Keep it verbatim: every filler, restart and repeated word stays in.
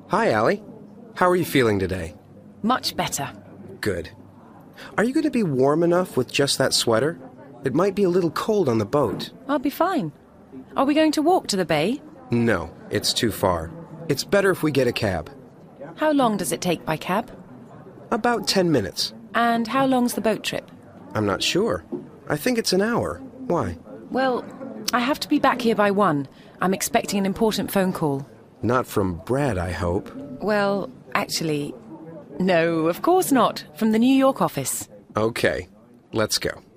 Hi, Allie. How are you feeling today? Much better. Good. Are you going to be warm enough with just that sweater? It might be a little cold on the boat. I'll be fine. Are we going to walk to the bay? No, it's too far. It's better if we get a cab. How long does it take by cab? About ten minutes. And how long's the boat trip? I'm not sure. I think it's an hour. Why? Well, I have to be back here by one. I'm expecting an important phone call. Not from Brad, I hope. Well, actually, no, of course not. From the New York office. Okay, let's go.